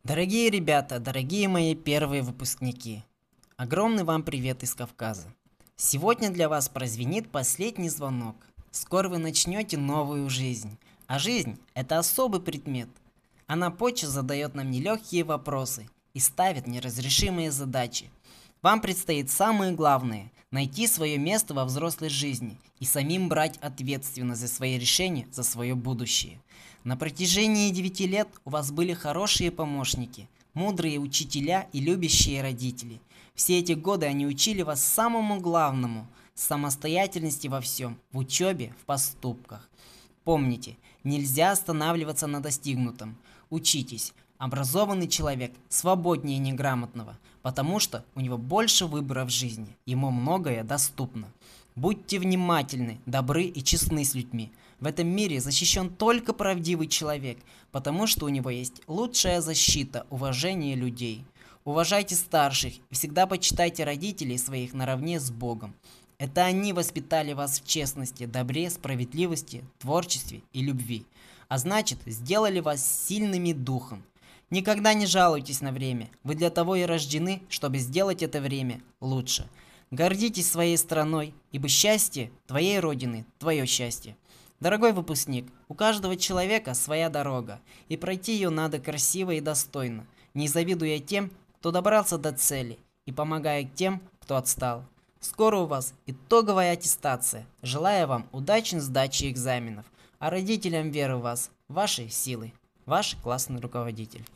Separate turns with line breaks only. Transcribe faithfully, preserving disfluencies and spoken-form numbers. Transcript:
Дорогие ребята, дорогие мои первые выпускники, огромный вам привет из Кавказа. Сегодня для вас прозвенит последний звонок. Скоро вы начнете новую жизнь. А жизнь – это особый предмет. Она почва задает нам нелегкие вопросы и ставит неразрешимые задачи. Вам предстоит самое главное – найти свое место во взрослой жизни и самим брать ответственность за свои решения, за свое будущее. На протяжении девяти лет у вас были хорошие помощники, мудрые учителя и любящие родители. Все эти годы они учили вас самому главному – самостоятельности во всем, в учебе, в поступках. Помните, нельзя останавливаться на достигнутом. Учитесь. Образованный человек свободнее неграмотного, потому что у него больше выбора в жизни, ему многое доступно. Будьте внимательны, добры и честны с людьми. В этом мире защищен только правдивый человек, потому что у него есть лучшая защита – уважение людей. Уважайте старших и всегда почитайте родителей своих наравне с Богом. Это они воспитали вас в честности, добре, справедливости, творчестве и любви. А значит, сделали вас сильными духом. Никогда не жалуйтесь на время. Вы для того и рождены, чтобы сделать это время лучше. Гордитесь своей страной, ибо счастье твоей родины – твое счастье. Дорогой выпускник, у каждого человека своя дорога, и пройти ее надо красиво и достойно, не завидуя тем, кто добрался до цели, и помогая тем, кто отстал. Скоро у вас итоговая аттестация. Желаю вам удачной сдачи экзаменов, а родителям веры в вас, вашей силы. Ваш классный руководитель.